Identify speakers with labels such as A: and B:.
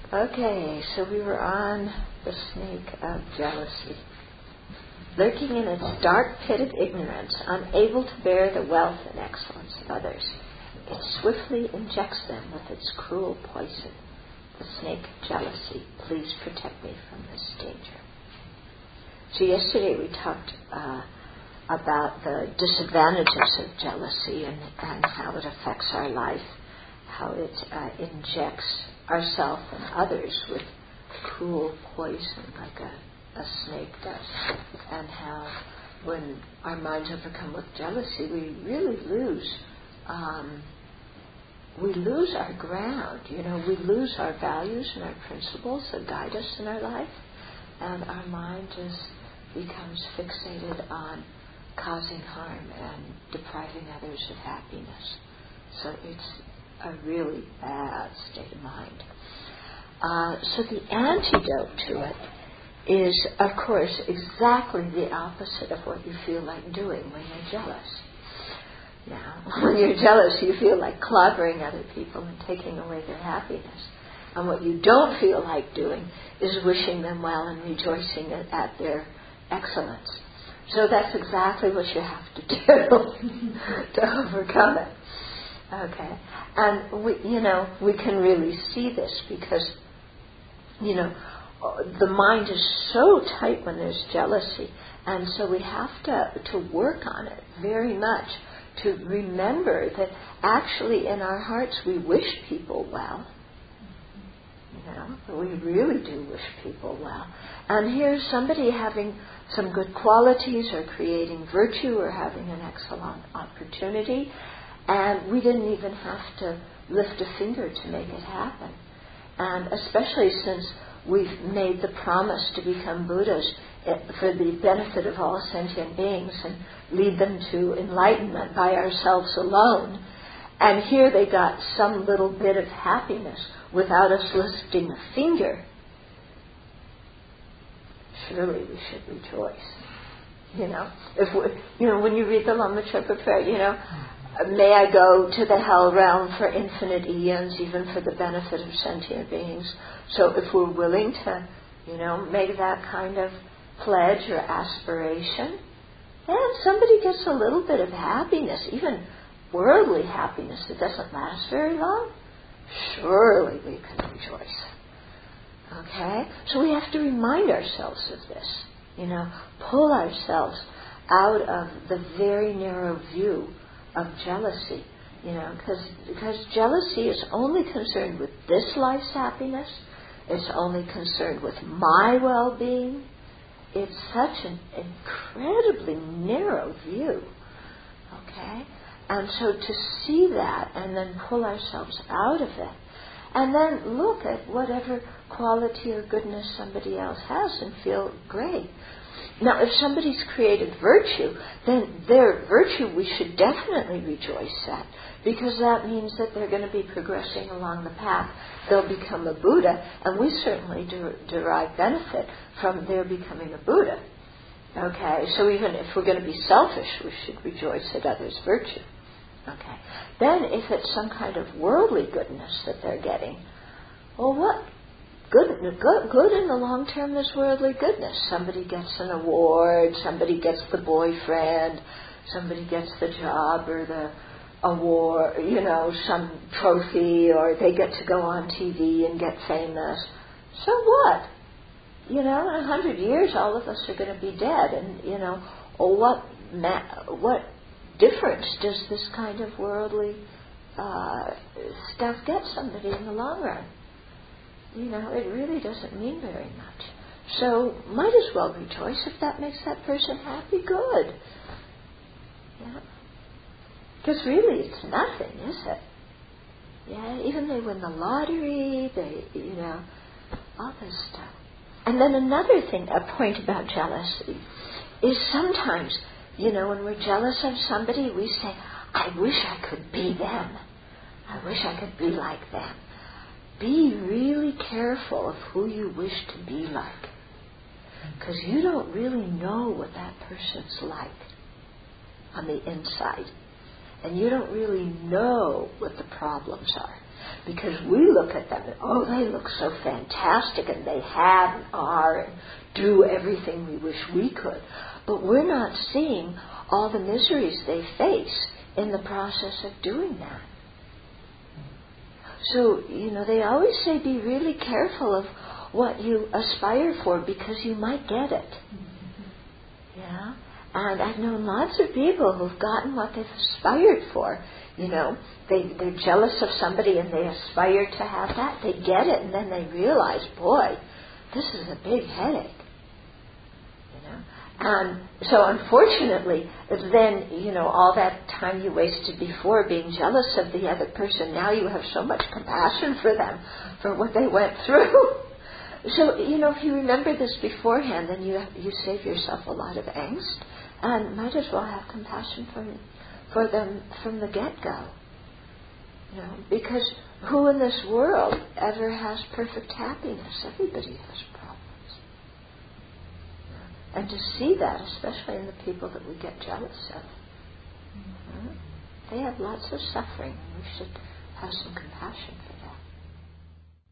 A: Okay, so we were on the snake of jealousy. Lurking in its dark pit of ignorance, unable to bear the wealth and excellence of others, it swiftly injects them with its cruel poison. The snake of jealousy, please protect me from this danger. So yesterday we talked about the disadvantages of jealousy and how it affects our life, how it injects ourselves and others with cruel poison like a snake does, and how when our minds overcome with jealousy, we really lose our ground. We lose our values and our principles that guide us in our life, and our mind just becomes fixated on causing harm and depriving others of happiness. So it's a really bad state of mind. So the antidote to it is, of course, exactly the opposite of what you feel like doing when you're jealous. Now, when you're jealous, you feel like clobbering other people and taking away their happiness. And what you don't feel like doing is wishing them well and rejoicing at their excellence. So that's exactly what you have to do to overcome it. Okay, and we can really see this because the mind is so tight when there's jealousy, and so we have to work on it very much to remember that actually in our hearts we wish people well. We really do wish people well. And here's somebody having some good qualities or creating virtue or having an excellent opportunity, and we didn't even have to lift a finger to make it happen. And especially since we've made the promise to become Buddhas for the benefit of all sentient beings and lead them to enlightenment by ourselves alone. And here they got some little bit of happiness without us lifting a finger. Surely we should rejoice. When you read the Lama Chöpa prayer, may I go to the hell realm for infinite eons, even for the benefit of sentient beings. So if we're willing to, make that kind of pledge or aspiration, and somebody gets a little bit of happiness, even worldly happiness that doesn't last very long, surely we can rejoice. Okay? So we have to remind ourselves of this. Pull ourselves out of the very narrow view of jealousy. Because jealousy is only concerned with this life's happiness. It's only concerned with my well-being. It's such an incredibly narrow view. Okay? And so to see that and then pull ourselves out of it, and then look at whatever quality or goodness somebody else has and feel great. Now, if somebody's created virtue, then their virtue we should definitely rejoice at, because that means that they're going to be progressing along the path. They'll become a Buddha, and we certainly derive benefit from their becoming a Buddha. Okay, so even if we're going to be selfish, we should rejoice at others' virtue. Okay. Then if it's some kind of worldly goodness that they're getting, well, what good in the long term is worldly goodness? Somebody gets an award, somebody gets the boyfriend, somebody gets the job or the award, some trophy, or they get to go on TV and get famous. So what? In 100 years, all of us are going to be dead, and what difference does this kind of worldly stuff get somebody in the long run? It really doesn't mean very much. So might as well rejoice if that makes that person happy. Good. Yeah. Because really it's nothing, is it? Yeah, even they win the lottery, all this stuff. And then another thing, a point about jealousy, is sometimes, when we're jealous of somebody, we say, I wish I could be them. I wish I could be like them. Be really careful of who you wish to be like. Because you don't really know what that person's like on the inside. And you don't really know what the problems are. because we look at them and, oh, they look so fantastic, and they have and are and do everything we wish we could. But we're not seeing all the miseries they face in the process of doing that. So, they always say be really careful of what you aspire for, because you might get it. Yeah? And I've known lots of people who've gotten what they've aspired for. They're jealous of somebody and they aspire to have that. They get it, and then they realize, boy, this is a big headache. And so unfortunately, then, all that time you wasted before being jealous of the other person, now you have so much compassion for them, for what they went through. So, if you remember this beforehand, then you save yourself a lot of angst, and might as well have compassion for them from the get-go. Because who in this world ever has perfect happiness? Everybody has problems. And to see that, especially in the people that we get jealous of, they have lots of suffering. We should have some compassion for them.